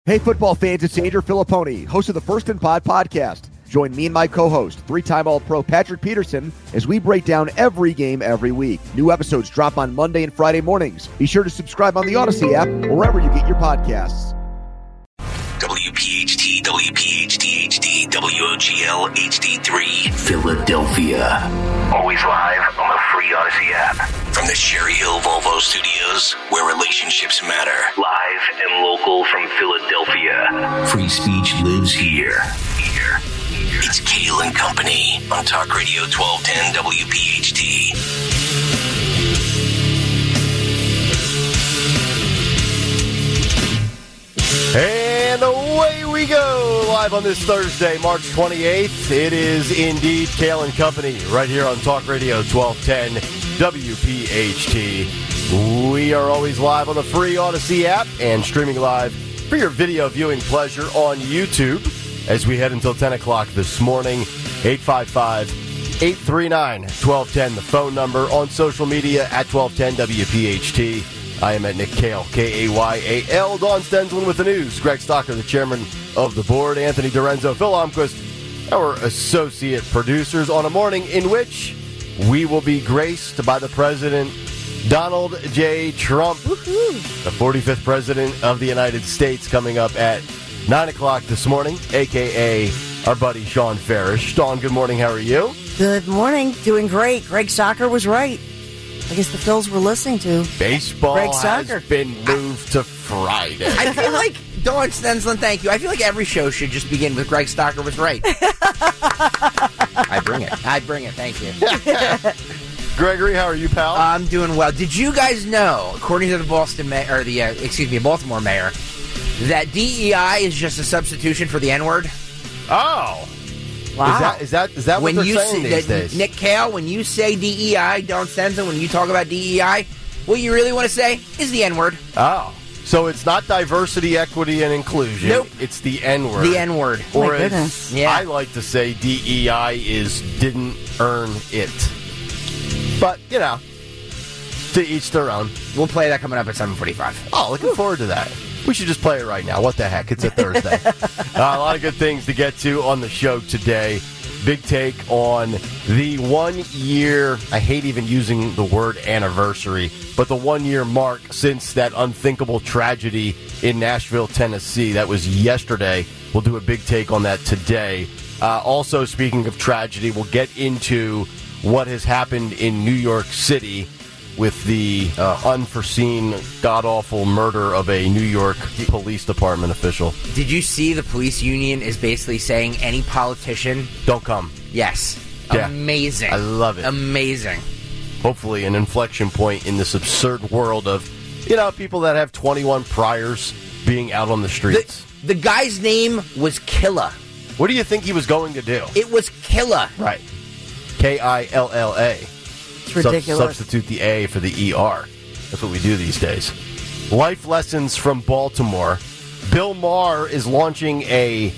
Hey, football fans, it's Andrew Filipponi, host of the First and Pod podcast. Join me and my co-host, three-time All-Pro Patrick Peterson, as we break down every game every week. New episodes drop on Monday and Friday mornings. Be sure to subscribe on the Odyssey app or wherever you get your podcasts. WPHT, WPHT HD, WOGL HD3, Philadelphia. Always live on the free Odyssey app. From the Cherry Hill Volvo Studios, where relationships matter. Live and local from Philadelphia. Free speech lives here. It's Kale and Company on Talk Radio 1210 WPHT. And away we go, live on this Thursday, March 28th. It is indeed Kale and Company, right here on Talk Radio 1210 WPHT. We are always live on the free Odyssey app and streaming live for your video viewing pleasure on YouTube as we head until 10 o'clock this morning. 855-839-1210, the phone number. On social media at 1210 WPHT. I am at Nick Kale, K-A-Y-A-L. Don Stenslin with the news. Greg Stocker, the chairman of the board. Anthony Dorenzo, Phil Almquist, our associate producers, on a morning in which we will be graced by the president, Donald J. Trump, the 45th president of the United States, coming up at 9 o'clock this morning, a.k.a. our buddy Sean Farish. Sean, good morning. How are you? Good morning. Doing great. Greg Stocker was right. I guess the Phils were listening to. Baseball Greg has Stocker. been moved to Friday. I feel like, Dawn Stenslin, thank you. I feel like every show should just begin with Greg Stocker was right. I bring it. Thank you. Gregory, how are you, pal? I'm doing well. Did you guys know, according to the Baltimore mayor, that DEI is just a substitution for the N-word? Oh. Wow. Is that what they're saying these days? Nick Kale, when you say DEI, Dawn Stenslin, when you talk about DEI, what you really want to say is the N-word. Oh. So it's not diversity, equity, and inclusion. Nope. It's the N-word. The N-word. Or My as goodness. Yeah. I like to say, DEI is didn't earn it. But, you know, to each their own. We'll play that coming up at 7:45. Oh, looking forward to that. We should just play it right now. What the heck? It's a Thursday. A lot of good things to get to on the show today. Big take on the 1 year, I hate even using the word anniversary, but the 1 year mark since that unthinkable tragedy in Nashville, Tennessee. That was yesterday. We'll do a big take on that today. Also, speaking of tragedy, we'll get into what has happened in New York City with the unforeseen, god-awful murder of a New York Police Department official. Did you see the police union is basically saying any politician? Don't come. Yes. Yeah. Amazing. I love it. Amazing. Hopefully an inflection point in this absurd world of, you know, people that have 21 priors being out on the streets. The guy's name was Killa. What do you think he was going to do? It was Killa. Right. K-I-L-L-A. It's ridiculous. Substitute the A for the E-R. That's what we do these days. Life lessons from Baltimore. Bill Maher is launching a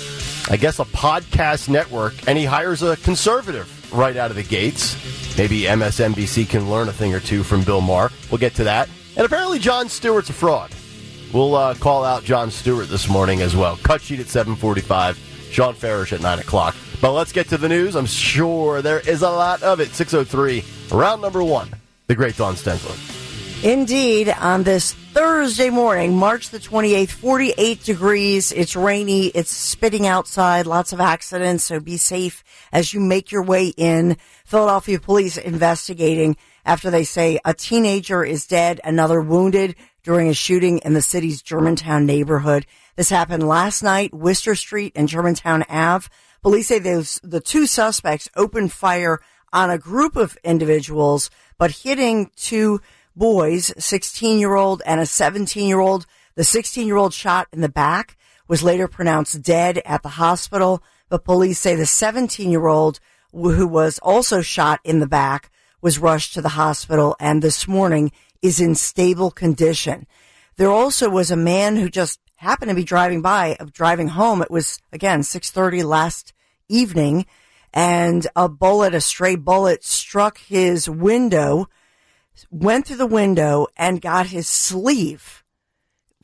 podcast network, and he hires a conservative right out of the gates. Maybe MSNBC can learn a thing or two from Bill Maher. We'll get to that. And apparently Jon Stewart's a fraud. We'll call out Jon Stewart this morning as well. Cut sheet at 7:45. Sean Farish at 9 o'clock. But let's get to the news. I'm sure there is a lot of it. 6:03, round number one. The great Dawn Stenslin. Indeed, on this Thursday morning, March the 28th, 48 degrees. It's rainy. It's spitting outside. Lots of accidents, so be safe as you make your way in. Philadelphia police investigating after they say a teenager is dead, another wounded during a shooting in the city's Germantown neighborhood. This happened last night, Worcester Street and Germantown Ave. Police say the two suspects opened fire on a group of individuals, but hitting two boys, 16-year-old and a 17-year-old. The 16-year-old shot in the back was later pronounced dead at the hospital, but police say the 17-year-old, who was also shot in the back, was rushed to the hospital and this morning is in stable condition. There also was a man who just happened to be driving home. It was, again, 6:30 last evening, and a stray bullet struck his window, went through the window, and got his sleeve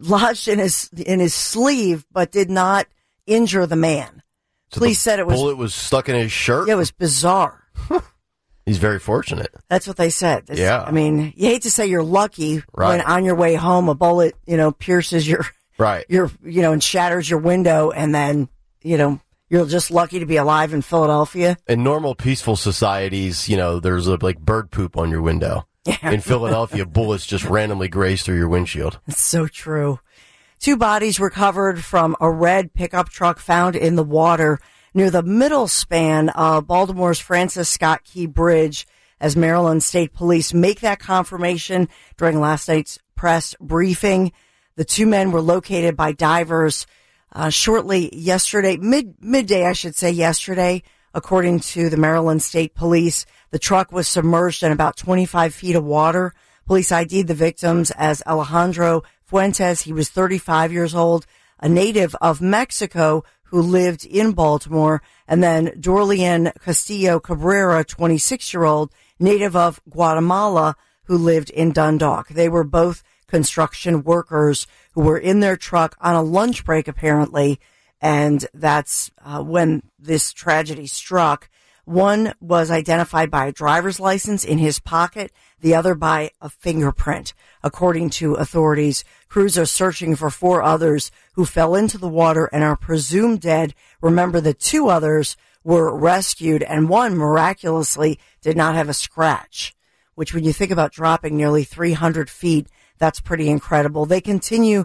lodged in his sleeve, but did not injure the man. So Police said it was bullet was stuck in his shirt. Yeah, it was bizarre. He's very fortunate. That's what they said. Yeah. I mean, you hate to say you're lucky Right. when on your way home a bullet, pierces your Right. and shatters your window, and then you're just lucky to be alive in Philadelphia. In normal peaceful societies, there's like bird poop on your window. Yeah. In Philadelphia, bullets just randomly graze through your windshield. It's so true. 2 bodies recovered from a red pickup truck found in the water near the middle span of Baltimore's Francis Scott Key Bridge, as Maryland State Police make that confirmation during last night's press briefing. The 2 men were located by divers shortly yesterday, midday, I should say yesterday, according to the Maryland State Police. The truck was submerged in about 25 feet of water. Police ID'd the victims as Alejandro Fuentes. He was 35 years old, a native of Mexico who lived in Baltimore, and then Dorlian Castillo Cabrera, 26-year-old, native of Guatemala, who lived in Dundalk. They were both construction workers who were in their truck on a lunch break, apparently, and that's when this tragedy struck. One was identified by a driver's license in his pocket, the other by a fingerprint. According to authorities, crews are searching for 4 others who fell into the water and are presumed dead. Remember, the 2 others were rescued, and one miraculously did not have a scratch, which when you think about dropping nearly 300 feet, that's pretty incredible. They continue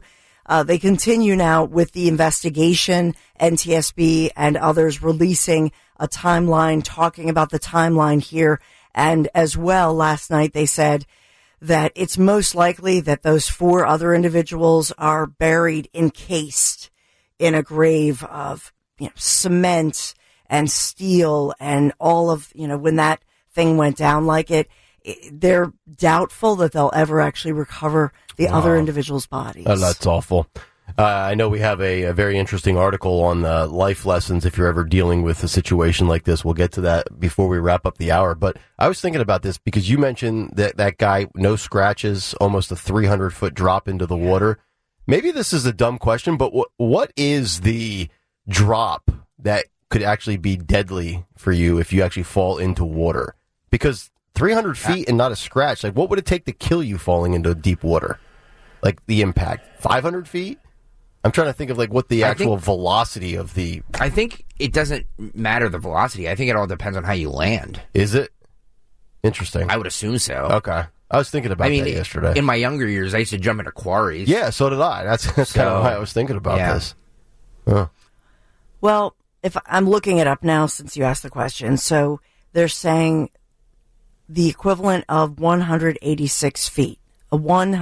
now with the investigation, NTSB and others releasing a timeline, talking about the timeline here. And as well, last night they said that it's most likely that those 4 other individuals are buried encased in a grave of cement and steel and all of, when that thing went down like it, they're doubtful that they'll ever actually recover the other individuals' bodies. Oh, that's awful. I know we have a very interesting article on life lessons if you're ever dealing with a situation like this. We'll get to that before we wrap up the hour. But I was thinking about this because you mentioned that guy, no scratches, almost a 300-foot drop into the water. Maybe this is a dumb question, but what is the drop that could actually be deadly for you if you actually fall into water? Because 300 feet and not a scratch, like what would it take to kill you falling into deep water? Like the impact? 500 feet? I'm trying to think of like what the actual velocity of the... I think it doesn't matter the velocity. I think it all depends on how you land. Is it? Interesting. I would assume so. Okay. I was thinking about that yesterday. In my younger years, I used to jump into quarries. Yeah, so did I. That's kind of why I was thinking about this. Huh. Well, if I'm looking it up now since you asked the question, so they're saying the equivalent of 186 feet, a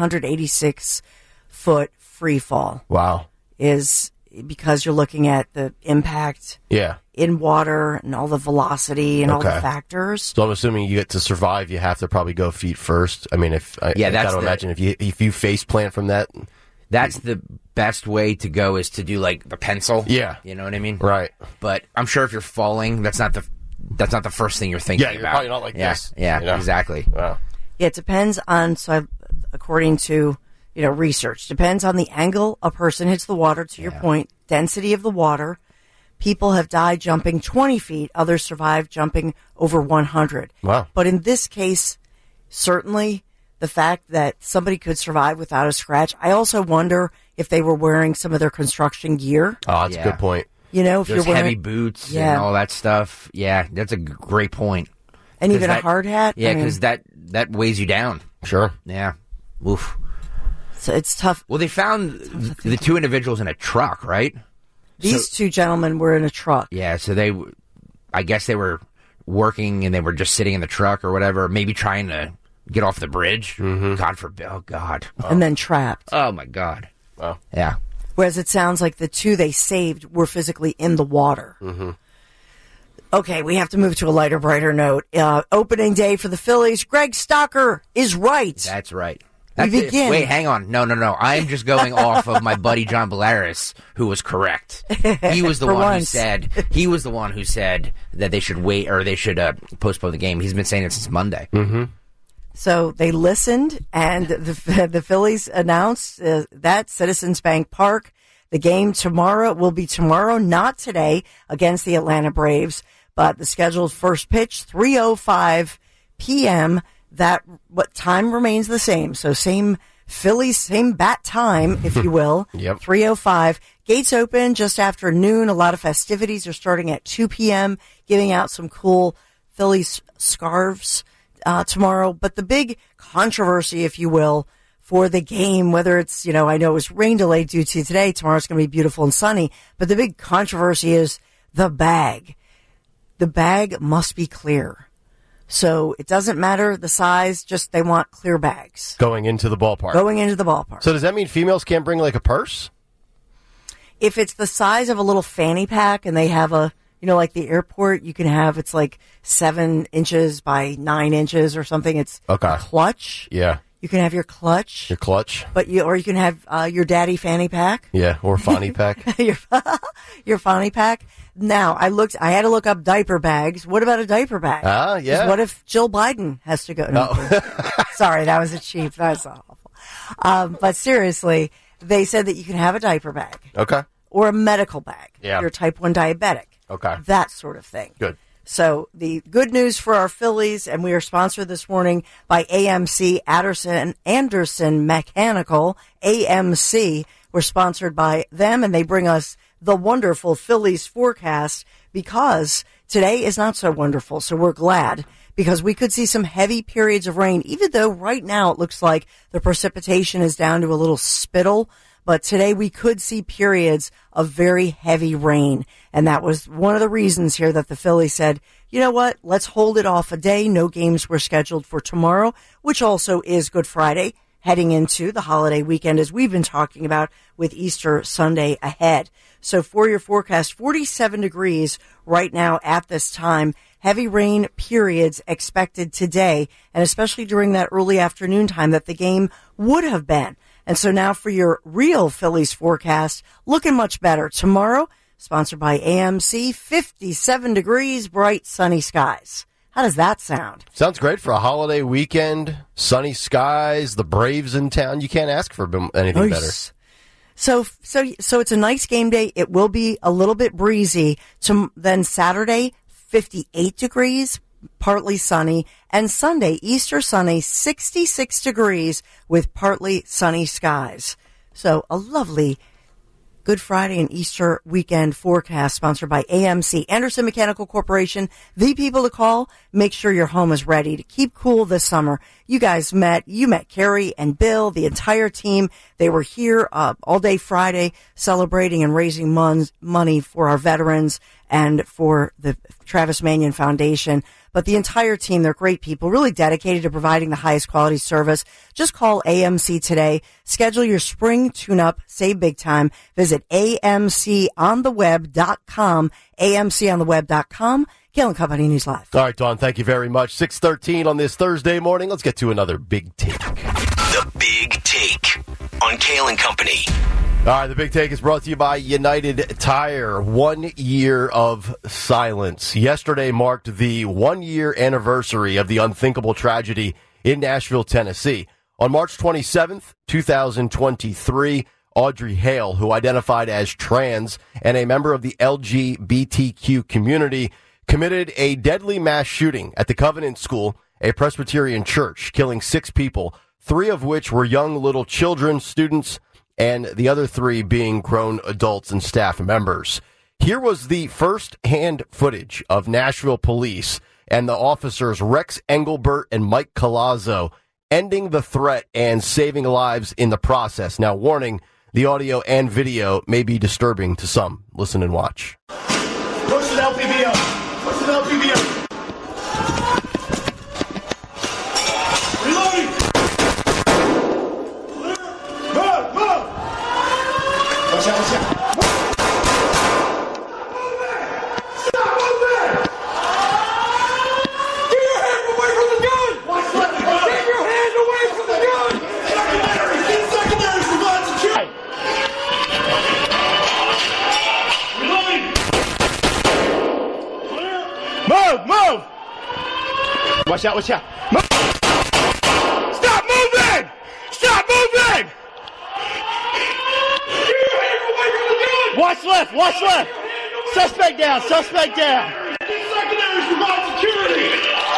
186-foot free fall. Wow. Is because you're looking at the impact in water and all the velocity and all the factors. So I'm assuming you get to survive, you have to probably go feet first. I mean, I got to imagine if you face plant from that. That's the best way to go, is to do like the pencil. Yeah. You know what I mean? Right. But I'm sure if you're falling, that's not the first thing you're thinking about. Yeah, you're probably not like this. Yeah, exactly. Wow. Yeah, it depends on, according to research, depends on the angle a person hits the water, to your point, density of the water. People have died jumping 20 feet. Others survived jumping over 100. Wow. But in this case, certainly the fact that somebody could survive without a scratch. I also wonder if they were wearing some of their construction gear. Oh, that's a good point. If Those you're wearing heavy boots and all that stuff. Yeah, that's a great point. And even a hard hat. Yeah, because that weighs you down. Sure. Yeah. Oof. So it's tough. Well, they found the 2 individuals in a truck, right? These 2 gentlemen were in a truck. Yeah, so I guess they were working and they were just sitting in the truck or whatever, maybe trying to get off the bridge. Mm-hmm. God forbid. Oh, God. And then trapped. Oh, my God. Wow. Yeah. Whereas it sounds like the 2 they saved were physically in the water. Mm-hmm. Okay, we have to move to a lighter, brighter note. Opening day for the Phillies. Greg Stocker is right. That's right. We begin. Wait, hang on. No. I'm just going off of my buddy John Bolaris, who was correct. He was the one who said that they should wait, or they should postpone the game. He's been saying it since Monday. Mm-hmm. So they listened, and the Phillies announced that Citizens Bank Park, the game tomorrow will be tomorrow, not today, against the Atlanta Braves, but the scheduled first pitch, 3:05 p.m. What time remains the same? So same Phillies, same bat time, if you will. Yep. 3:05. Gates open just after noon. A lot of festivities are starting at 2 p.m., giving out some cool Phillies scarves tomorrow. But the big controversy, if you will, for the game, whether it's, I know it was rain delayed due to today, tomorrow's going to be beautiful and sunny, but the big controversy is the bag. The bag must be clear. So it doesn't matter the size, just they want clear bags. Going into the ballpark. So does that mean females can't bring like a purse? If it's the size of a little fanny pack and they have like the airport, you can have, it's like 7 inches by 9 inches or something. It's a clutch. Yeah. You can have your clutch. Your clutch. Or you can have your daddy fanny pack. Yeah, or fanny pack. your fanny pack. Now, I had to look up diaper bags. What about a diaper bag? Yeah. What if Jill Biden has to go? No. Sorry, that was that's awful. But seriously, they said that you can have a diaper bag. Okay. Or a medical bag. Yeah. You're type 1 diabetic. Okay. That sort of thing. Good. So the good news for our Phillies, and we are sponsored this morning by AMC Anderson Mechanical. AMC, we're sponsored by them, and they bring us the wonderful Phillies forecast because today is not so wonderful. So we're glad because we could see some heavy periods of rain, even though right now it looks like the precipitation is down to a little spittle. But today we could see periods of very heavy rain. And that was one of the reasons here that the Phillies said, you know what, let's hold it off a day. No games were scheduled for tomorrow, which also is Good Friday, heading into the holiday weekend, as we've been talking about with Easter Sunday ahead. So for your forecast, 47 degrees right now at this time. Heavy rain periods expected today, and especially during that early afternoon time that the game would have been. And so now for your real Phillies forecast, looking much better. Tomorrow, sponsored by AMC, 57 degrees, bright, sunny skies. How does that sound? Sounds great for a holiday weekend. Sunny skies, the Braves in town. You can't ask for anything better. So it's a nice game day. It will be a little bit breezy. Then Saturday, 58 degrees, partly sunny, and Sunday, Easter Sunday, 66 degrees with partly sunny skies. So a lovely Good Friday and Easter weekend forecast sponsored by AMC, Anderson Mechanical Corporation. The people to call. Make sure your home is ready to keep cool this summer. You met Carrie and Bill, the entire team. They were here all day Friday celebrating and raising money for our veterans and for the Travis Manion Foundation. But the entire team, they're great people, really dedicated to providing the highest quality service. Just call AMC today. Schedule your spring tune-up. Save big time. Visit AMContheweb.com. AMContheweb.com. Kale & Company News Live. All right, Dawn, thank you very much. 6:13 on this Thursday morning. Let's get to another Big Take. The Big Take on Kale & Company. All right, the Big Take is brought to you by United Tire. 1 year of silence. Yesterday marked the 1-year anniversary of the unthinkable tragedy in Nashville, Tennessee. On March 27th, 2023, Audrey Hale, who identified as trans and a member of the LGBTQ community, committed a deadly mass shooting at the Covenant School, a Presbyterian church, killing 6 people, 3 of which were young little children, students, and the other 3 being grown adults and staff members. Here was the first-hand footage of Nashville police and the officers Rex Engelbert and Mike Colazzo ending the threat and saving lives in the process. Now, warning, the audio and video may be disturbing to some. Listen and watch. Push the LPV up. Push the LPV up. Reloading. Move. Watch out. Stop moving. Get your hands away from the gun. Watch left. Get your hands away from the gun. Secondary. Get secondary for guns and shit. Reloading. Move. Watch out. Move. Watch left. Watch left. Suspect down. Suspect down. Secondaries provide security.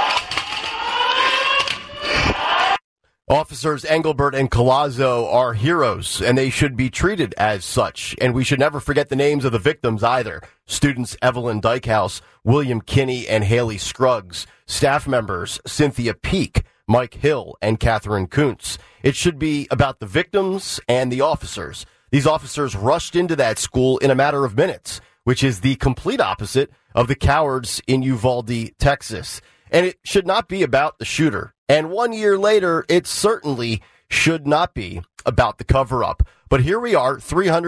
Officers Engelbert and Collazo are heroes, and they should be treated as such. And we should never forget the names of the victims either. Students Evelyn Dykehouse, William Kinney, and Haley Scruggs. Staff members Cynthia Peak, Mike Hill, and Catherine Kuntz. It should be about the victims and the officers. These officers rushed into that school in a matter of minutes, which is the complete opposite of the cowards in Uvalde, Texas. And it should not be about the shooter. And 1 year later, it certainly should not be about the cover-up. But here we are,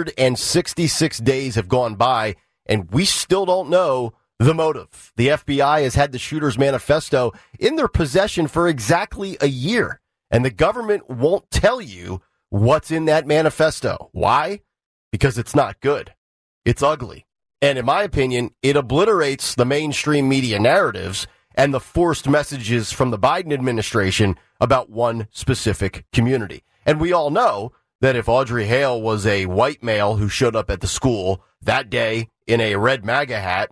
366 days have gone by, and we still don't know the motive. The FBI has had the shooter's manifesto in their possession for exactly a year, and the government won't tell you what's in that manifesto. Why? Because it's not good. It's ugly. And in my opinion, it obliterates the mainstream media narratives and the forced messages from the Biden administration about one specific community. And we all know that if Audrey Hale was a white male who showed up at the school that day in a red MAGA hat,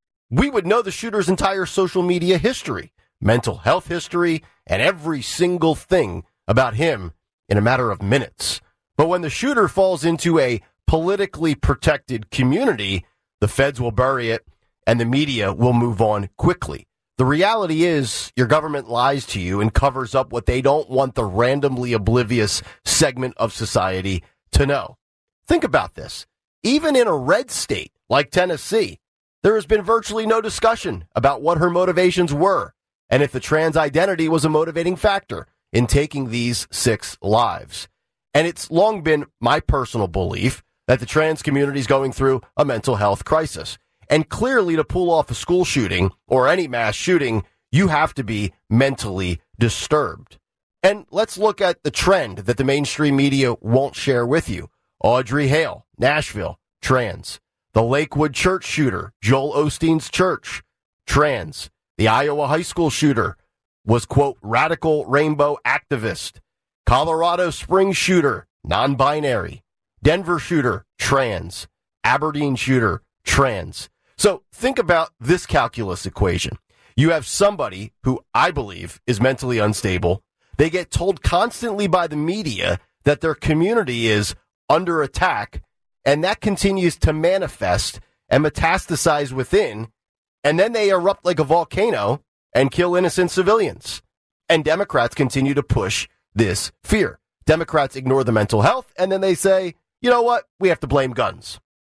we would know the shooter's entire social media history, mental health history, and every single thing about him in a matter of minutes. But when the shooter falls into a politically protected community, the feds will bury it and the media will move on quickly. The reality is your government lies to you and covers up what they don't want the randomly oblivious segment of society to know. Think about this. Even in a red state like Tennessee, there has been virtually no discussion about what her motivations were and if the trans identity was a motivating factor in taking these 6 lives. And it's long been my personal belief that the trans community is going through a mental health crisis. And clearly, to pull off a school shooting or any mass shooting, you have to be mentally disturbed. And let's look at the trend that the mainstream media won't share with you. Audrey Hale, Nashville, trans. The Lakewood church shooter, Joel Osteen's church, trans. The Iowa high school shooter was, quote, radical rainbow activist. Colorado Springs shooter, non-binary. Denver shooter, trans. Aberdeen shooter, trans. So think about this calculus equation. You have somebody who I believe is mentally unstable. They get told constantly by the media that their community is under attack, and that continues to manifest and metastasize within, and then they erupt like a volcano and kill innocent civilians. And Democrats continue to push this fear. Democrats ignore the mental health, and then they say, you know what, we have to blame guns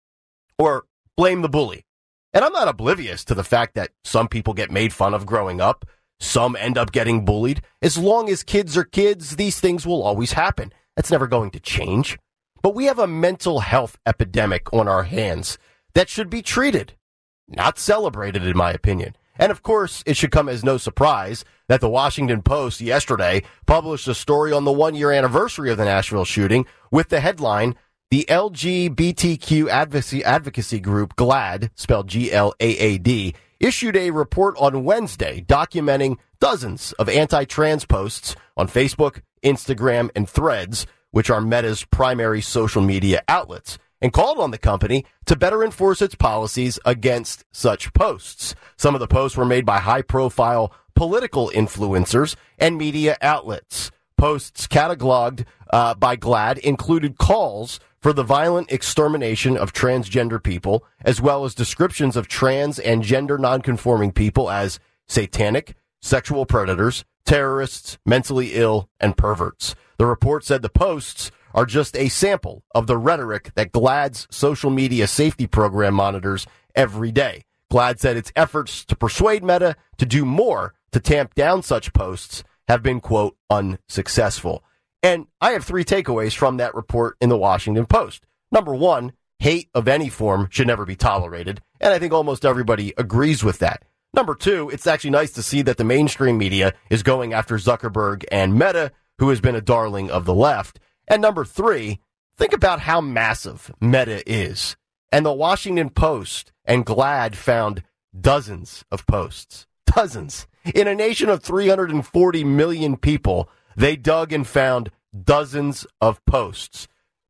or blame the bully. And I'm not oblivious to the fact that some people get made fun of growing up. Some end up getting bullied. As long as kids are kids, these things will always happen. That's never going to change. But we have a mental health epidemic on our hands that should be treated, not celebrated, in my opinion. And of course, it should come as no surprise that the Washington Post yesterday published a story on the 1-year anniversary of the Nashville shooting with the headline, the LGBTQ advocacy group GLAAD, spelled G-L-A-A-D, issued a report on Wednesday documenting dozens of anti-trans posts on Facebook, Instagram, and Threads, which are Meta's primary social media outlets, and called on the company to better enforce its policies against such posts. Some of the posts were made by high-profile political influencers and media outlets. Posts cataloged by GLAAD included calls for the violent extermination of transgender people, as well as descriptions of trans and gender nonconforming people as satanic, sexual predators, terrorists, mentally ill, and perverts. The report said the posts are just a sample of the rhetoric that GLAAD's social media safety program monitors every day. GLAAD said its efforts to persuade Meta to do more to tamp down such posts have been, quote, unsuccessful. And I have 3 takeaways from that report in the Washington Post. Number 1, hate of any form should never be tolerated, and I think almost everybody agrees with that. Number 2, it's actually nice to see that the mainstream media is going after Zuckerberg and Meta, who has been a darling of the left. And number 3, think about how massive Meta is. And the Washington Post and GLAAD found dozens of posts. Dozens. In a nation of 340 million people, they dug and found dozens of posts.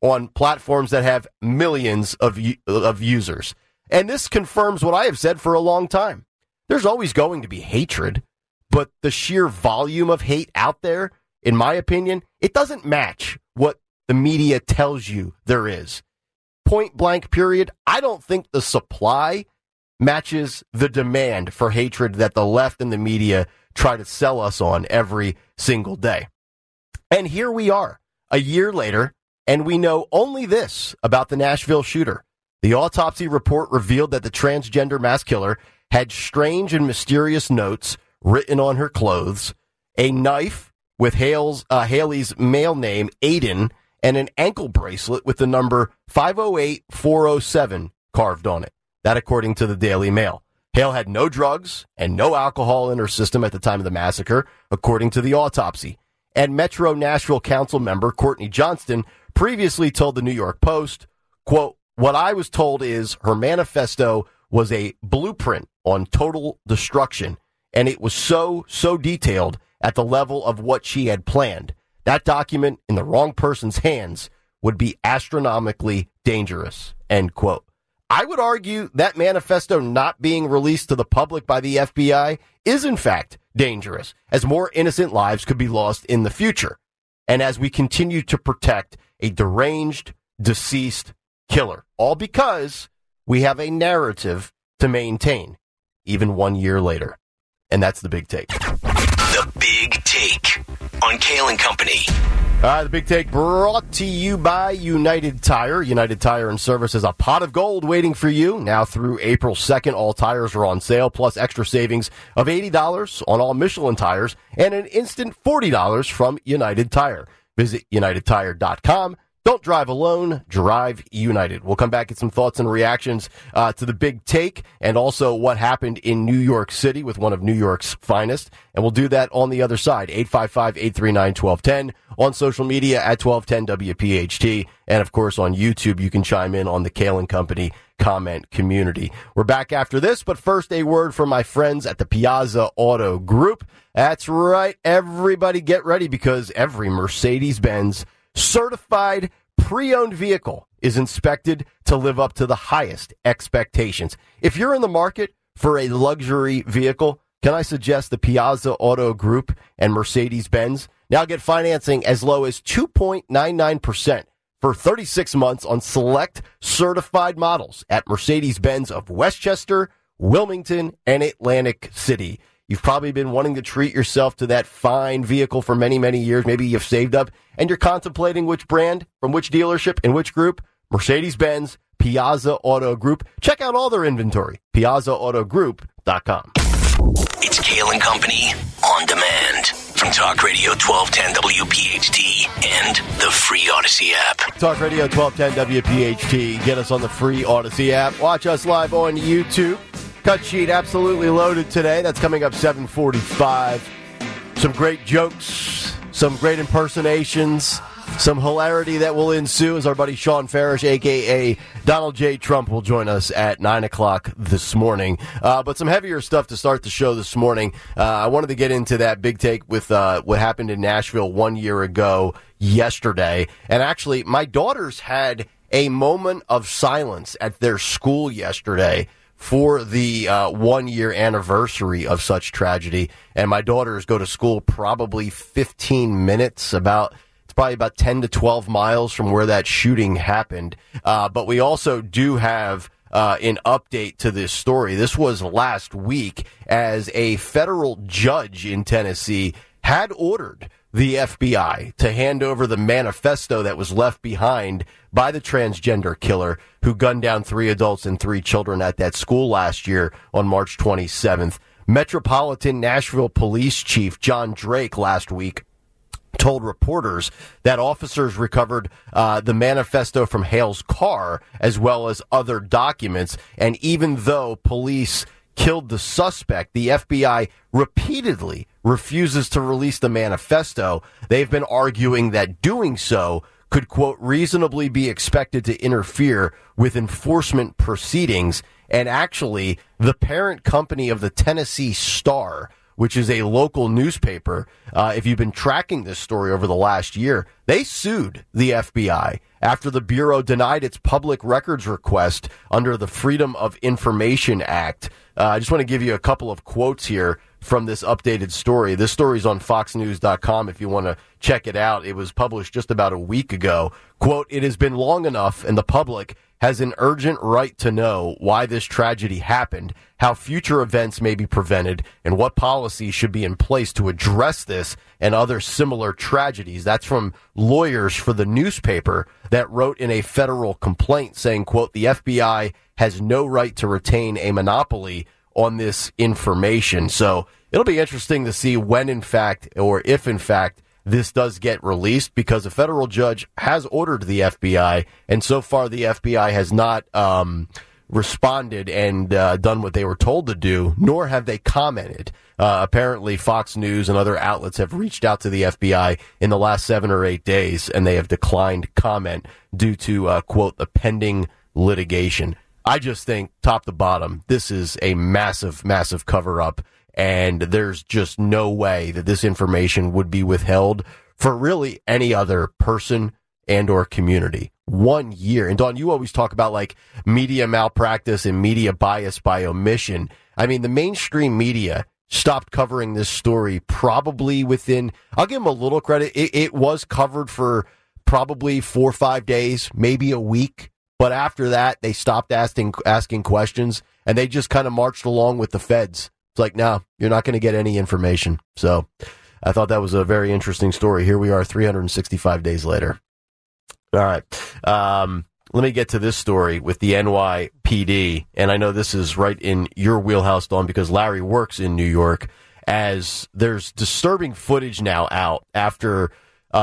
on platforms that have millions of users. And this confirms what I have said for a long time. There's always going to be hatred, but the sheer volume of hate out there, in my opinion, it doesn't match what the media tells you there is. Point blank period. I don't think the supply matches the demand for hatred that the left and the media try to sell us on every single day. And here we are, a year later, and we know only this about the Nashville shooter. The autopsy report revealed that the transgender mass killer had strange and mysterious notes written on her clothes, a knife with Haley's male name, Aiden, and an ankle bracelet with the number 508407 carved on it. That according to the Daily Mail. Hale had no drugs and no alcohol in her system at the time of the massacre, according to the autopsy. And Metro Nashville Council member Courtney Johnston previously told the New York Post, quote, "What I was told is her manifesto was a blueprint on total destruction, and it was so detailed at the level of what she had planned. That document in the wrong person's hands would be astronomically dangerous," end quote. I would argue that manifesto not being released to the public by the FBI is, in fact, dangerous, as more innocent lives could be lost in the future, and as we continue to protect a deranged, deceased killer, all because we have a narrative to maintain, even 1 year later. And that's the big take. The Big Take on Kale and Company. The Big Take brought to you by United Tire. United Tire and Service is a pot of gold waiting for you. Now through April 2nd, all tires are on sale, plus extra savings of $80 on all Michelin tires and an instant $40 from United Tire. Visit UnitedTire.com. Don't drive alone, drive United. We'll come back with some thoughts and reactions to the Big Take and also what happened in New York City with one of New York's finest. And we'll do that on the other side, 855-839-1210, on social media at 1210WPHT. And, of course, on YouTube, you can chime in on the Kale and Company comment community. We're back after this, but first a word from my friends at the Piazza Auto Group. That's right, everybody get ready because every Mercedes-Benz certified pre-owned vehicle is inspected to live up to the highest expectations. If you're in the market for a luxury vehicle, can I suggest the Piazza Auto Group and Mercedes-Benz? Now get financing as low as 2.99% for 36 months on select certified models at Mercedes-Benz of Westchester, Wilmington, and Atlantic City. You've probably been wanting to treat yourself to that fine vehicle for many, many years. Maybe you've saved up and you're contemplating which brand, from which dealership, and which group. Mercedes-Benz, Piazza Auto Group. Check out all their inventory. PiazzaAutoGroup.com. It's Kale and Company on demand from Talk Radio 1210 WPHT and the free Odyssey app. Talk Radio 1210 WPHT. Get us on the free Odyssey app. Watch us live on YouTube. Cut sheet absolutely loaded today. That's coming up 7:45. Some great jokes, some great impersonations, some hilarity that will ensue as our buddy Sean Farish, a.k.a. Donald J. Trump, will join us at 9 o'clock this morning. But some heavier stuff to start the show this morning. I wanted to get into that Big Take with what happened in Nashville 1 year ago yesterday. And actually, my daughters had a moment of silence at their school yesterday for the 1 year anniversary of such tragedy. And my daughters go to school probably 15 minutes, it's probably about 10 to 12 miles from where that shooting happened. But we also do have an update to this story. This was last week as a federal judge in Tennessee had ordered the FBI to hand over the manifesto that was left behind by the transgender killer who gunned down 3 adults and 3 children at that school last year on March 27th. Metropolitan Nashville Police Chief John Drake last week told reporters that officers recovered the manifesto from Hale's car as well as other documents. And even though police killed the suspect, the FBI repeatedly refuses to release the manifesto. They've been arguing that doing so could, quote, reasonably be expected to interfere with enforcement proceedings. And actually, the parent company of the Tennessee Star which is a local newspaper, if you've been tracking this story over the last year, they sued the FBI after the Bureau denied its public records request under the Freedom of Information Act. I just want to give you a couple of quotes here from this updated story. This story is on foxnews.com if you want to check it out. It was published just about a week ago. Quote, "It has been long enough and the public has an urgent right to know why this tragedy happened, how future events may be prevented, and what policies should be in place to address this and other similar tragedies." That's from lawyers for the newspaper that wrote in a federal complaint saying, quote, "The FBI has no right to retain a monopoly on this information." So it'll be interesting to see when, in fact, or if, in fact, this does get released, because a federal judge has ordered the FBI, and so far the FBI has not responded and done what they were told to do, nor have they commented. Apparently, Fox News and other outlets have reached out to the FBI in the last 7 or 8 days, and they have declined comment due to, quote, "the pending litigation." I just think, top to bottom, this is a massive, massive cover-up, and there's just no way that this information would be withheld for really any other person and or community. 1 year. And Dawn, you always talk about like media malpractice and media bias by omission. I mean, the mainstream media stopped covering this story probably within, I'll give them a little credit. It was covered for probably 4 or 5 days, maybe a week. But after that, they stopped asking questions, and they just kind of marched along with the feds. It's like, no, you're not going to get any information. So I thought that was a very interesting story. Here we are 365 days later. All right. Let me get to this story with the NYPD. And I know this is right in your wheelhouse, Dawn, because Larry works in New York, as there's disturbing footage now out after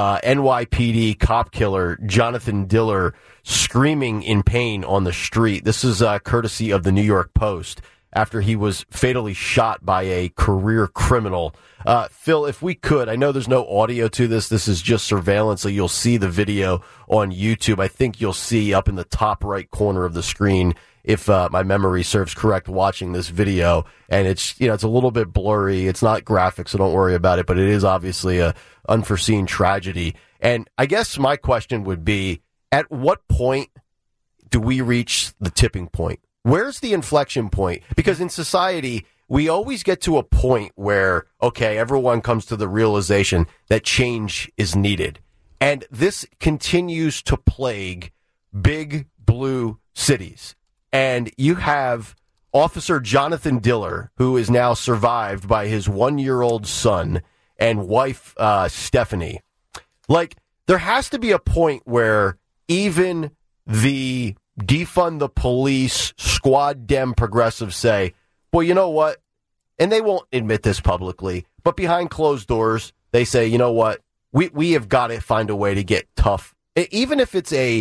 NYPD cop killer Jonathan Diller screaming in pain on the street. This is courtesy of the New York Post, after he was fatally shot by a career criminal. Phil, if we could, I know there's no audio to this. This is just surveillance, so you'll see the video on YouTube. I think you'll see up in the top right corner of the screen, if my memory serves correct, watching this video. And it's, it's a little bit blurry. It's not graphic, so don't worry about it. But it is obviously a unforeseen tragedy. And I guess my question would be, at what point do we reach the tipping point? Where's the inflection point? Because in society, we always get to a point where, okay, everyone comes to the realization that change is needed. And this continues to plague big blue cities. And you have Officer Jonathan Diller, who is now survived by his 1-year-old son and wife, Stephanie. Like, there has to be a point where even the defund the police, squad dem progressives say, well, you know what? And they won't admit this publicly, but behind closed doors, they say, you know what? We have got to find a way to get tough. Even if it's a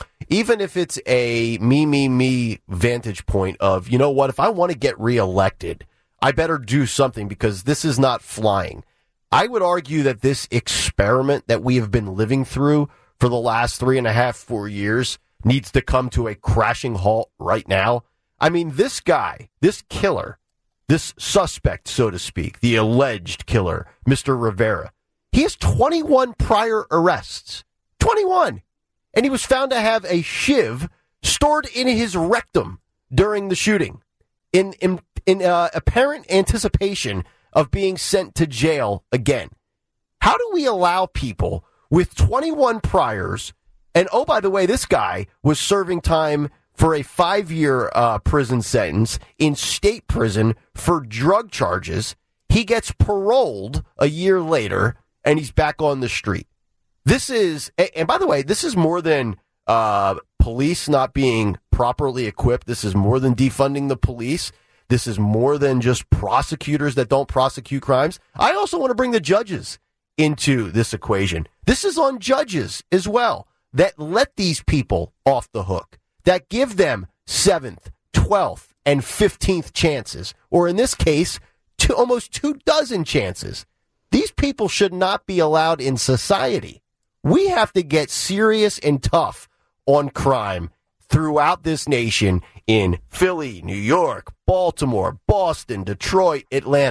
me vantage point of, you know what? If I want to get reelected, I better do something, because this is not flying. I would argue that this experiment that we have been living through for the last 3.5, 4 years needs to come to a crashing halt right now. I mean, this guy, this killer, this suspect, so to speak, the alleged killer, Mr. Rivera, he has 21 prior arrests. 21! And he was found to have a shiv stored in his rectum during the shooting, in apparent anticipation of being sent to jail again. How do we allow people with 21 priors, and oh, by the way, this guy was serving time for a 5-year prison sentence in state prison for drug charges. He gets paroled a year later, and he's back on the street. This is, and by the way, this is more than police not being properly equipped. This is more than defunding the police. This is more than just prosecutors that don't prosecute crimes. I also want to bring the judges into this equation. This is on judges as well, that let these people off the hook, that give them 7th, 12th, and 15th chances, or in this case, almost 24 chances. These people should not be allowed in society. We have to get serious and tough on crime throughout this nation, in Philly, New York, Baltimore, Boston, Detroit, Atlanta.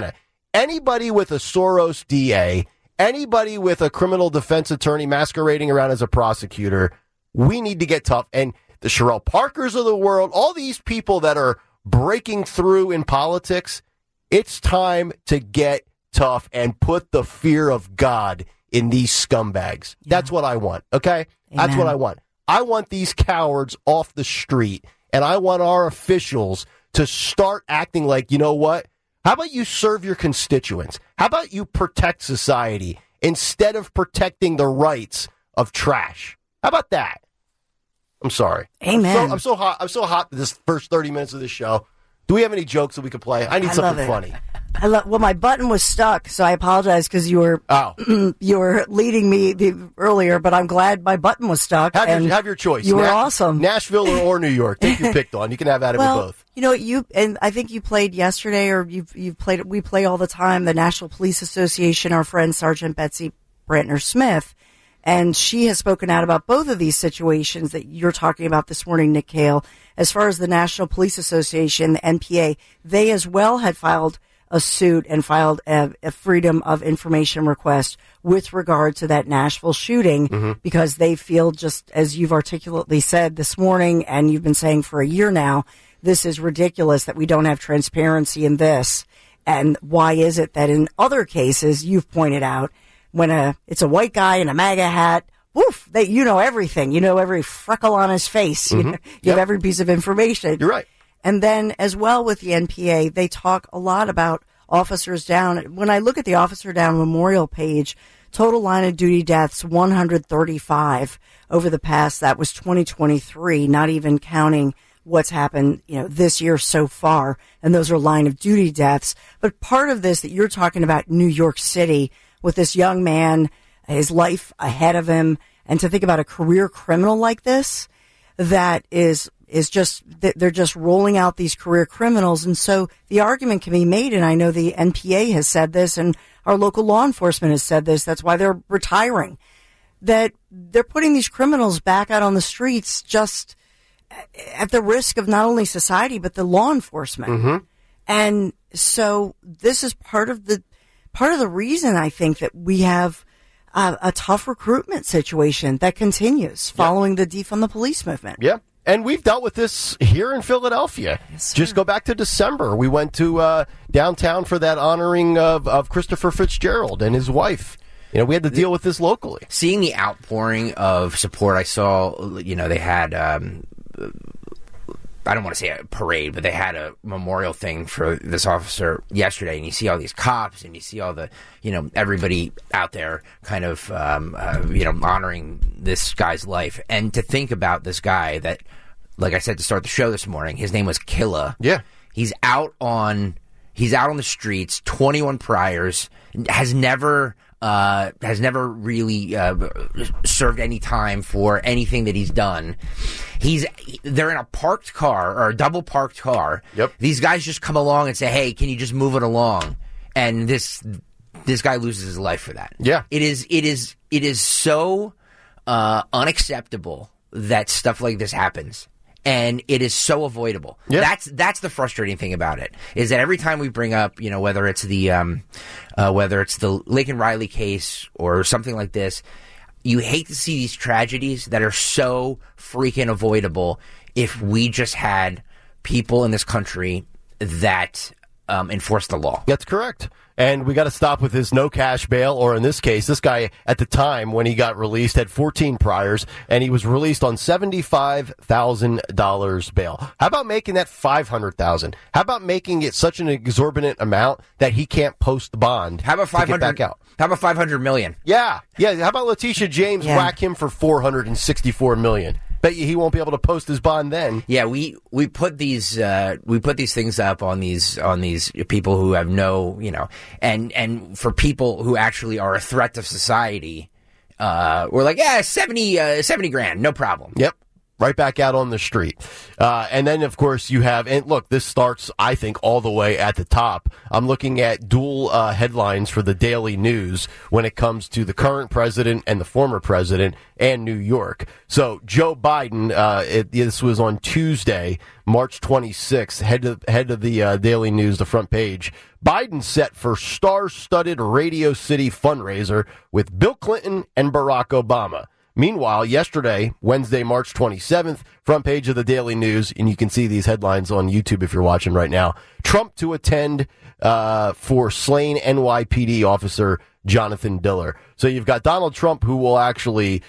Anybody with a Soros DA, anybody with a criminal defense attorney masquerading around as a prosecutor, we need to get tough. And the Sherelle Parkers of the world, all these people that are breaking through in politics, it's time to get tough and put the fear of God in these scumbags. Yeah. That's what I want, okay? Amen. That's what I want. I want these cowards off the street, and I want our officials to start acting like, you know what? How about you serve your constituents? How about you protect society instead of protecting the rights of trash? How about that? I'm sorry. Amen. I'm so hot this first 30 minutes of the show. Do we have any jokes that we could play? I need something funny. Well, my button was stuck, so I apologize because you were you were leading me earlier, but I'm glad my button was stuck. Have your choice. You were awesome. Nashville or New York. Take your pick on. You can have at it with both. You know, and I think you played yesterday, or you've played. We play all the time. The National Police Association. Our friend Sergeant Betsy Brantner Smith, and she has spoken out about both of these situations that you're talking about this morning, Nick Cale. As far as the National Police Association, the NPA, they as well had filed a suit and filed a Freedom of Information request with regard to that Nashville shooting because they feel, just as you've articulately said this morning and you've been saying for a year now, this is ridiculous that we don't have transparency in this. And why is it that in other cases you've pointed out when it's a white guy in a MAGA hat, woof, you know everything. You know every freckle on his face. You have every piece of information. You're right. And then as well with the NPA, they talk a lot about officers down. When I look at the Officer Down Memorial page, total line of duty deaths, 135 over the past. That was 2023, not even counting what's happened, this year so far. And those are line of duty deaths. But part of this that you're talking about, New York City, with this young man, his life ahead of him, and to think about a career criminal like this, that is just, they're just rolling out these career criminals. And so the argument can be made, and I know the NPA has said this, and our local law enforcement has said this, that's why they're retiring, that they're putting these criminals back out on the streets just at the risk of not only society, but the law enforcement. And so this is part of the reason I think that we have a tough recruitment situation that continues following the defund the police movement. Yeah. And we've dealt with this here in Philadelphia. Yes, just go back to December. We went to downtown for that honoring of Christopher Fitzgerald and his wife. We had to deal with this locally. Seeing the outpouring of support I saw, they had, I don't want to say a parade, but they had a memorial thing for this officer yesterday. And you see all these cops and you see all the, everybody out there kind of, honoring this guy's life. And to think about this guy that, like I said to start the show this morning, his name was Killa. Yeah. He's out on the streets, 21 priors, has never really served any time for anything that he's done. They're in a parked car or a double parked car. Yep. These guys just come along and say, "Hey, can you just move it along?" And this guy loses his life for that. Yeah. It is so unacceptable that stuff like this happens. And it is so avoidable. Yeah. That's the frustrating thing about it, is that every time we bring up, whether it's the Laken Riley case or something like this, you hate to see these tragedies that are so freaking avoidable if we just had people in this country that enforce the law. That's correct. And we got to stop with his no cash bail, or in this case, this guy at the time when he got released had 14 priors, and he was released on $75,000 bail. How about making that $500,000? How about making it such an exorbitant amount that he can't post the bond? How about 500? Back out? How about $500 million? Yeah. How about Letitia James whack him for $464 million? Bet you he won't be able to post his bond then. Yeah, we put these things up on these people who have no, and for people who actually are a threat to society, we're like, 70 grand, no problem. Yep. right back out on the street. And then, of course, you have, and look, this starts, I think, all the way at the top. I'm looking at dual headlines for the Daily News when it comes to the current president and the former president and New York. So Joe Biden, this was on Tuesday, March 26th, head of the Daily News, the front page. Biden set for star-studded Radio City fundraiser with Bill Clinton and Barack Obama. Meanwhile, yesterday, Wednesday, March 27th, front page of the Daily News, and you can see these headlines on YouTube if you're watching right now. Trump to attend for slain NYPD officer Jonathan Diller. So you've got Donald Trump, who will actually,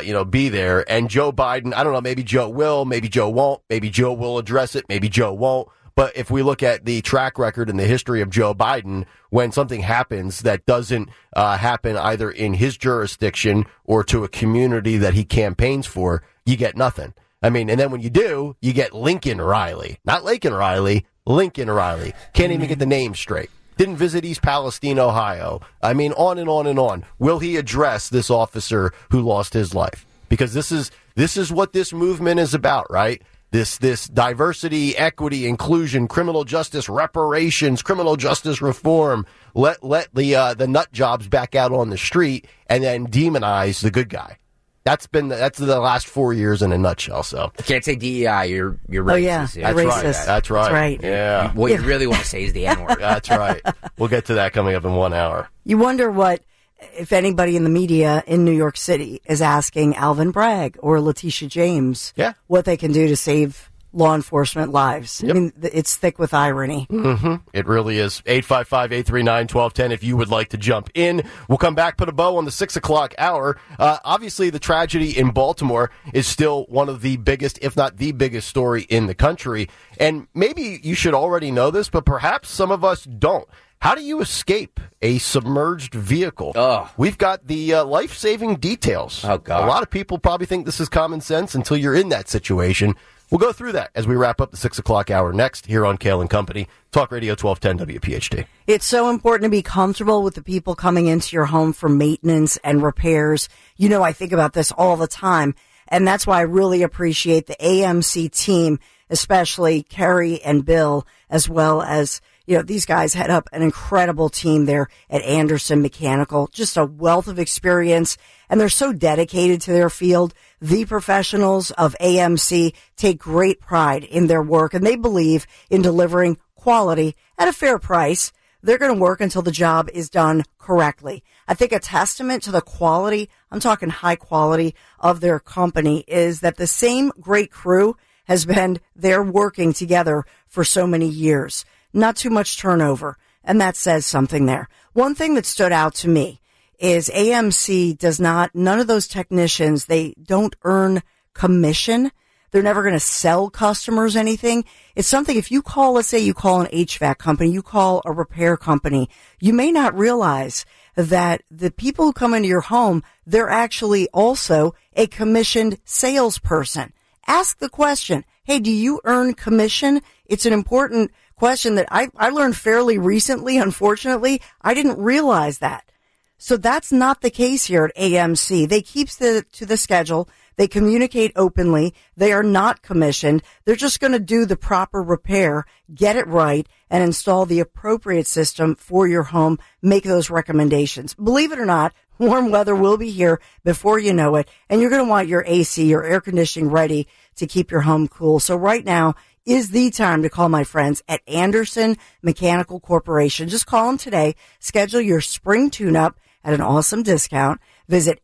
be there, and Joe Biden. I don't know, maybe Joe will, maybe Joe won't, maybe Joe will address it, maybe Joe won't. But if we look at the track record and the history of Joe Biden, when something happens that doesn't happen either in his jurisdiction or to a community that he campaigns for, you get nothing. I mean, and then when you do, you get Lincoln Riley. Not Laken Riley, Lincoln Riley. Can't even get the name straight. Didn't visit East Palestine, Ohio. I mean, on and on and on. Will he address this officer who lost his life? Because this is what this movement is about, right? This diversity, equity, inclusion, criminal justice reparations, criminal justice reform. Let the nut jobs back out on the street and then demonize the good guy. That's the last 4 years in a nutshell. So you can't say DEI. You're racist. Oh yeah, That's racist. That's right. Yeah. What you really want to say is the N-word. That's right. We'll get to that coming up in 1 hour. You wonder what, if anybody in the media in New York City is asking Alvin Bragg or Letitia James what they can do to save law enforcement lives. Yep. I mean, it's thick with irony. Mm-hmm. It really is. 855-839-1210 if you would like to jump in. We'll come back, put a bow on the 6 o'clock hour. Obviously, the tragedy in Baltimore is still one of the biggest, if not the biggest story in the country. And maybe you should already know this, but perhaps some of us don't. How do you escape a submerged vehicle? Oh. We've got the life-saving details. Oh, God. A lot of people probably think this is common sense until you're in that situation. We'll go through that as we wrap up the 6 o'clock hour next here on Kale & Company. Talk Radio 1210 WPHT. It's so important to be comfortable with the people coming into your home for maintenance and repairs. You know, I think about this all the time, and that's why I really appreciate the AMC team, especially Kerry and Bill, as well as, you know, these guys head up an incredible team there at Anderson Mechanical, just a wealth of experience, and they're so dedicated to their field. The professionals of AMC take great pride in their work, and they believe in delivering quality at a fair price. They're going to work until the job is done correctly. I think a testament to the quality, I'm talking high quality, of their company is that the same great crew has been there working together for so many years. Not too much turnover, and that says something there. One thing that stood out to me is AMC does not, none of those technicians, they don't earn commission. They're never going to sell customers anything. It's something, if you call, let's say you call an HVAC company, you call a repair company, you may not realize that the people who come into your home, they're actually also a commissioned salesperson. Ask the question, hey, do you earn commission? It's an important question that I learned fairly recently. Unfortunately, I didn't realize that. So that's not the case here at AMC. They keep to the schedule. They communicate openly. They are not commissioned. They're just going to do the proper repair, get it right, and install the appropriate system for your home. Make those recommendations. Believe it or not, warm weather will be here before you know it, and you're going to want your AC, your air conditioning ready to keep your home cool. So right now is the time to call my friends at Anderson Mechanical Corporation. Just call them today. Schedule your spring tune-up at an awesome discount. Visit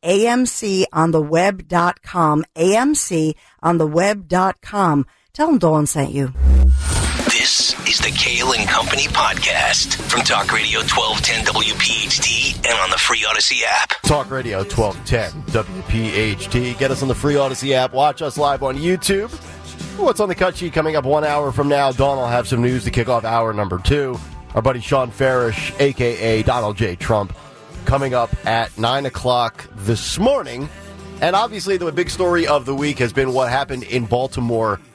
AMContheweb.com, AMContheweb.com. Tell them Dawn sent you. This is the Kale & Company podcast from Talk Radio 1210 WPHT and on the free Odyssey app. Talk Radio 1210 WPHT. Get us on the free Odyssey app. Watch us live on YouTube. What's on the cut sheet coming up 1 hour from now? Dawn will have some news to kick off hour number 2. Our buddy Sean Farish, a.k.a. Donald J. Trump, coming up at 9 o'clock this morning. And obviously the big story of the week has been what happened in Baltimore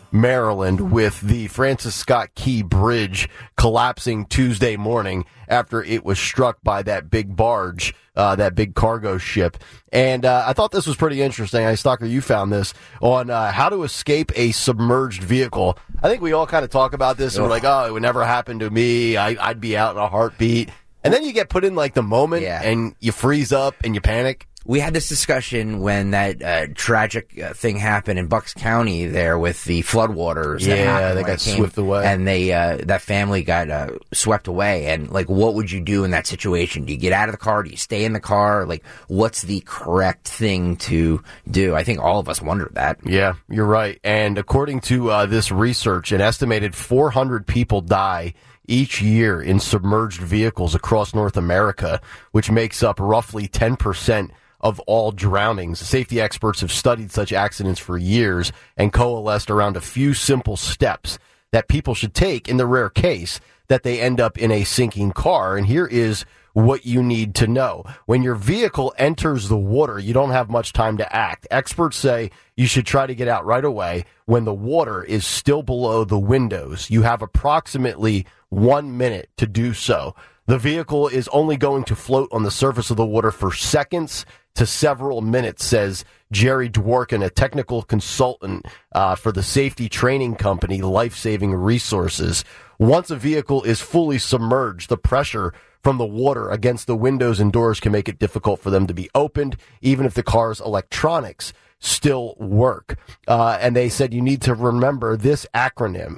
Maryland, with the Francis Scott Key Bridge collapsing Tuesday morning after it was struck by that big barge, that big cargo ship. And I thought this was pretty interesting. Stalker, you found this on how to escape a submerged vehicle. I think we all kind of talk about this, and we're like, oh, it would never happen to me. I'd be out in a heartbeat. And then you get put in like the moment, and you freeze up and you panic. We had this discussion when that tragic thing happened in Bucks County there with the floodwaters. Yeah, they got swept away. And that family got swept away. And, like, what would you do in that situation? Do you get out of the car? Do you stay in the car? Like, what's the correct thing to do? I think all of us wondered that. Yeah, you're right. And according to this research, an estimated 400 people die each year in submerged vehicles across North America, which makes up roughly 10% of all drownings. Safety experts have studied such accidents for years and coalesced around a few simple steps that people should take in the rare case that they end up in a sinking car. And here is what you need to know. When your vehicle enters the water, you don't have much time to act. Experts say you should try to get out right away when the water is still below the windows. You have approximately 1 minute to do so. The vehicle is only going to float on the surface of the water for seconds to several minutes, says Jerry Dworkin, a technical consultant for the safety training company Life Saving Resources. Once a vehicle is fully submerged, the pressure from the water against the windows and doors can make it difficult for them to be opened, even if the car's electronics still work. And they said you need to remember this acronym,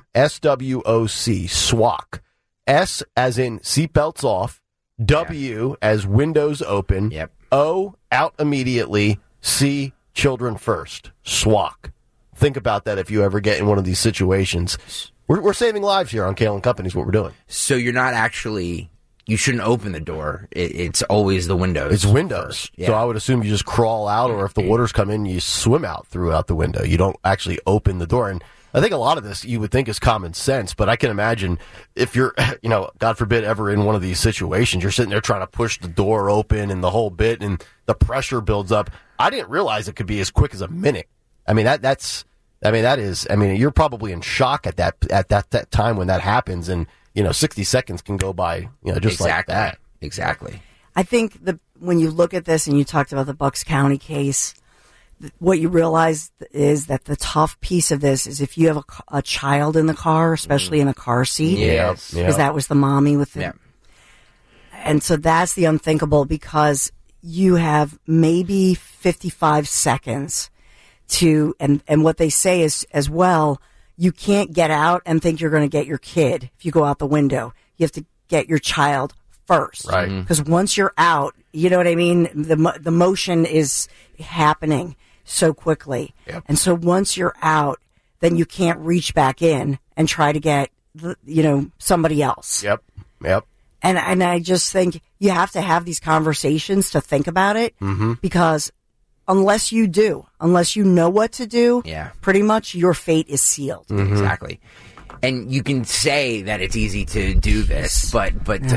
SWOC, SWOC. S as in seatbelts off, W as windows open, O, out immediately, C, children first, SWOC. Think about that if you ever get in one of these situations. We're saving lives here on Kale & Company is what we're doing. So you're not actually... You shouldn't open the door. It's always the windows. It's windows. Yeah. So I would assume you just crawl out, or if the waters come in, you swim out throughout the window. You don't actually open the door. And I think a lot of this you would think is common sense, but I can imagine if you're, God forbid, ever in one of these situations, you're sitting there trying to push the door open and the whole bit, and the pressure builds up. I didn't realize it could be as quick as a minute. I mean, you're probably in shock at that time when that happens, and 60 seconds can go by, just like that. Exactly. I think when you look at this and you talked about the Bucks County case, what you realize is that the tough piece of this is if you have a child in the car, especially in a car seat. Yes. Because that was the mommy with the... Yeah. And so that's the unthinkable, because you have maybe 55 seconds to... And what they say is, as well, you can't get out and think you're going to get your kid if you go out the window. You have to get your child first. Right. Because once you're out, you know what I mean? The motion is happening so quickly. Yep. And so once you're out, then you can't reach back in and try to get, somebody else. Yep. And I just think you have to have these conversations to think about it, because unless you know what to do, pretty much your fate is sealed. Exactly. And you can say that it's easy to do this, but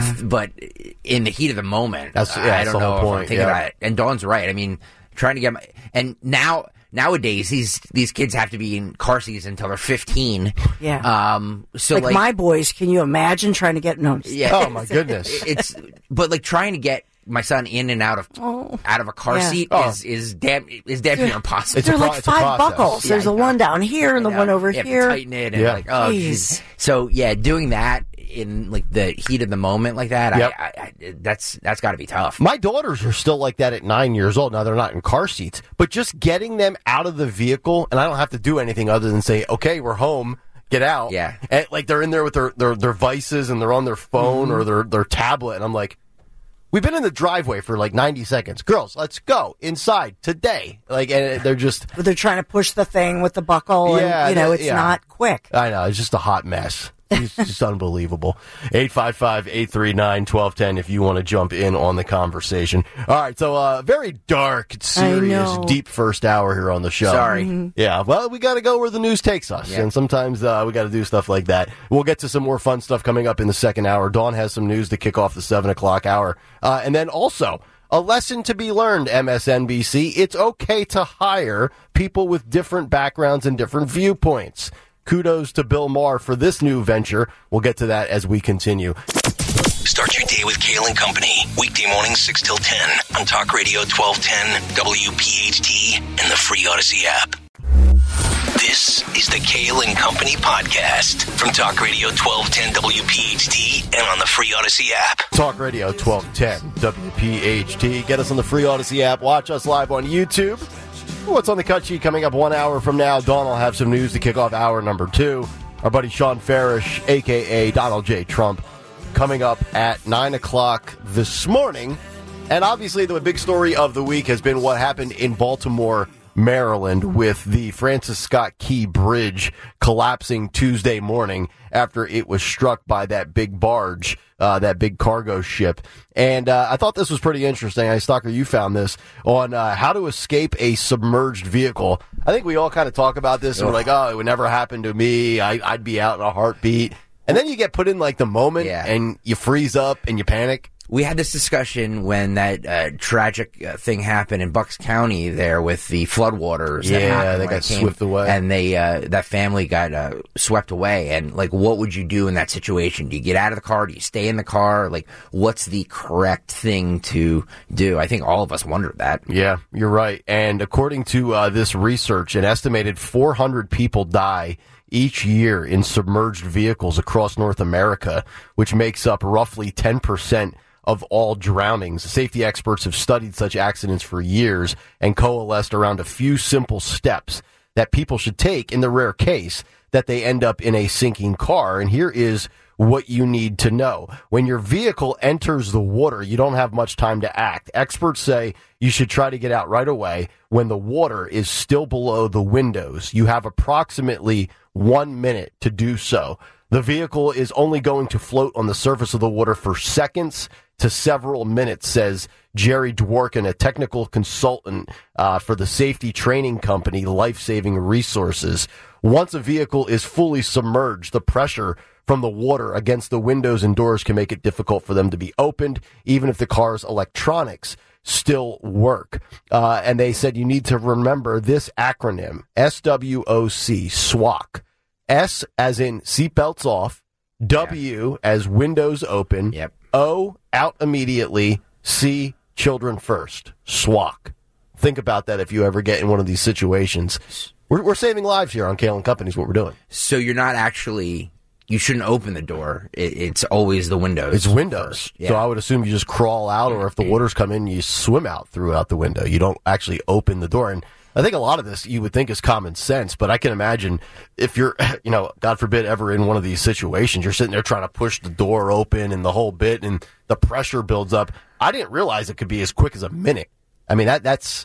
in the heat of the moment, I don't know if I'm thinking about it. And Dawn's right. I mean, trying to get and nowadays these kids have to be in car seats until they're 15. Yeah. So like my boys, can you imagine trying to get Oh my goodness. But like trying to get my son in and out of a car seat is damn near impossible. There are like 5 buckles. There's the one down here and the one over here. Tighten it and geez. So doing that in like the heat of the moment like that, that's got to be tough. My daughters are still like that at 9 years old. Now they're not in car seats, but just getting them out of the vehicle, and I don't have to do anything other than say, "Okay, we're home." Get out. Yeah. And like they're in there with their vices and they're on their phone or their tablet, and I'm like, we've been in the driveway for like 90 seconds. Girls, let's go inside today. Like, and they're trying to push the thing with the buckle, and it's not quick. I know, it's just a hot mess. It's just unbelievable. 855-839-1210 if you want to jump in on the conversation. All right, so very dark, serious, deep first hour here on the show. Sorry. Yeah, well, we got to go where the news takes us, and sometimes we got to do stuff like that. We'll get to some more fun stuff coming up in the second hour. Dawn has some news to kick off the 7 o'clock hour. And then also, a lesson to be learned, MSNBC. It's okay to hire people with different backgrounds and different viewpoints. kudos to Bill Maher for this new venture. We'll get to that as we continue. Start your day with Kale and Company. Weekday mornings 6 till 10 on Talk Radio 1210, WPHT, and the free Odyssey app. This is the Kale and Company podcast from Talk Radio 1210 WPHT and on the free Odyssey app. Talk Radio 1210 WPHT. Get us on the free Odyssey app. Watch us live on YouTube. What's on the cut sheet coming up 1 hour from now? Dawn will have some news to kick off hour number 2. Our buddy Sean Farish, a.k.a. Donald J. Trump, coming up at 9 o'clock this morning. And obviously the big story of the week has been what happened in Baltimore, Maryland, with the Francis Scott Key Bridge collapsing Tuesday morning after it was struck by that big barge, that big cargo ship. And I thought this was pretty interesting. Stalker, you found this on how to escape a submerged vehicle. I think we all kind of talk about this, and we're like, oh, it would never happen to me. I'd be out in a heartbeat. And then you get put in like the moment, and you freeze up and you panic. We had this discussion when that tragic thing happened in Bucks County there with the floodwaters. Yeah, they got swept away. And they that family got swept away. And, like, what would you do in that situation? Do you get out of the car? Do you stay in the car? Like, what's the correct thing to do? I think all of us wondered that. Yeah, you're right. And according to this research, an estimated 400 people die each year in submerged vehicles across North America, which makes up roughly 10% of all drownings. Safety experts have studied such accidents for years and coalesced around a few simple steps that people should take in the rare case that they end up in a sinking car. And here is what you need to know. When your vehicle enters the water, you don't have much time to act. Experts say you should try to get out right away when the water is still below the windows. You have approximately 1 minute to do so. The vehicle is only going to float on the surface of the water for seconds to several minutes, says Jerry Dworkin, a technical consultant for the safety training company Life Saving Resources. Once a vehicle is fully submerged, the pressure from the water against the windows and doors can make it difficult for them to be opened, even if the car's electronics still work. And they said you need to remember this acronym, SWOC, SWOC. S as in seatbelts off, W as windows open, O, out immediately, C, children first, SWOC. Think about that if you ever get in one of these situations. We're saving lives here on Kale & Company is what we're doing. So you're not actually, you shouldn't open the door. It's always the windows. It's windows. Yeah. So I would assume you just crawl out, or if the waters come in, you swim out throughout the window. You don't actually open the door. And I think a lot of this you would think is common sense, but I can imagine if you're, God forbid, ever in one of these situations, you're sitting there trying to push the door open and the whole bit, and the pressure builds up. I didn't realize it could be as quick as a minute. I mean,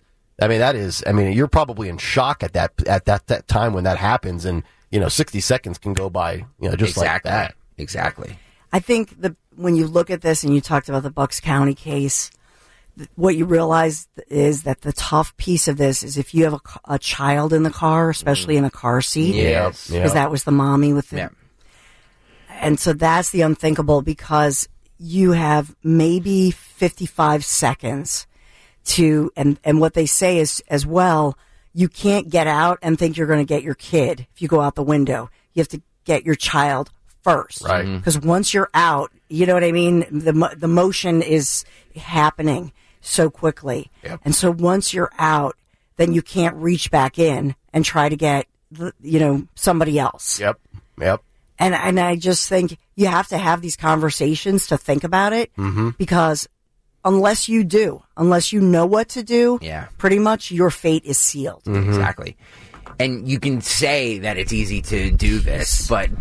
you're probably in shock at that time when that happens, and 60 seconds can go by, just like that. Exactly. I think when you look at this and you talked about the Bucks County case, what you realize is that the tough piece of this is if you have a child in the car, especially in a car seat. Yes. Because that was the mommy with the... Yeah. And so that's the unthinkable, because you have maybe 55 seconds to... And what they say is, as well, you can't get out and think you're going to get your kid if you go out the window. You have to get your child first. Right. Because once you're out, you know what I mean? The motion is happening so quickly. Yep. And so once you're out, then you can't reach back in and try to get, somebody else. Yep. And I just think you have to have these conversations to think about it, because unless you know what to do, pretty much your fate is sealed. Exactly. And you can say that it's easy to do this, but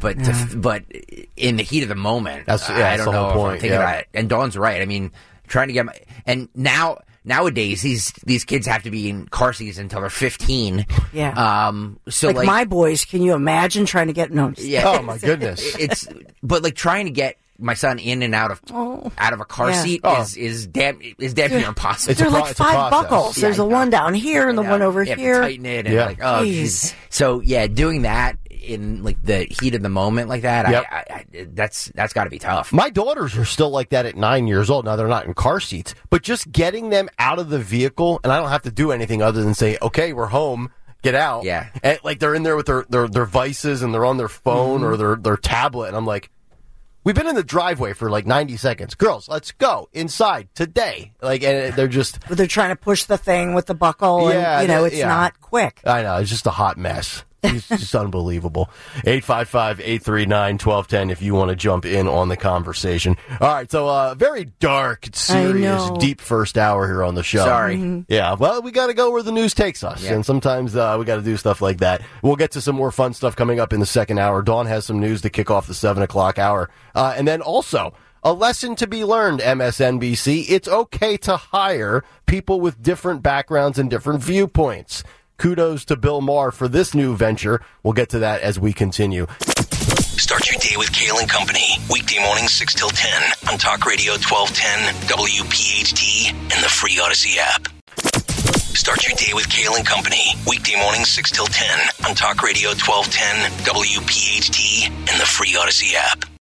in the heat of the moment, I don't know if I'm thinking about it. And Dawn's right. I mean, trying to get nowadays these kids have to be in car seats until they're 15. Yeah. So like my boys, can you imagine trying to get Oh my goodness. But trying to get my son in and out of a car seat is damn near impossible. They're like 5 buckles. There's the one down here and the one over here. You have to tighten it and geez. So doing that in the heat of the moment like that, that's got to be tough. My daughters are still like that at 9 years old. Now they're not in car seats, but just getting them out of the vehicle, and I don't have to do anything other than say, okay, we're home. get out. Yeah. And, like, they're in there with their vices and they're on their phone or their tablet. And I'm like, we've been in the driveway for like 90 seconds. Girls, let's go inside today. Like, and they're just. They're trying to push the thing with the buckle. Yeah, and, it's not quick. I know. It's just a hot mess. It's just unbelievable. 855-839-1210 if you want to jump in on the conversation. All right, so very dark, serious, deep first hour here on the show. Sorry. Yeah, well, we got to go where the news takes us, and sometimes we got to do stuff like that. We'll get to some more fun stuff coming up in the second hour. Dawn has some news to kick off the 7 o'clock hour. And then also, a lesson to be learned, MSNBC. It's okay to hire people with different backgrounds and different viewpoints. Kudos to Bill Maher for this new venture. We'll get to that as we continue. Start your day with Kale and Company. Weekday mornings 6 till 10 on Talk Radio 1210, WPHT, and the free Odyssey app. Start your day with Kale and Company. Weekday mornings 6 till 10 on Talk Radio 1210, WPHT, and the free Odyssey app.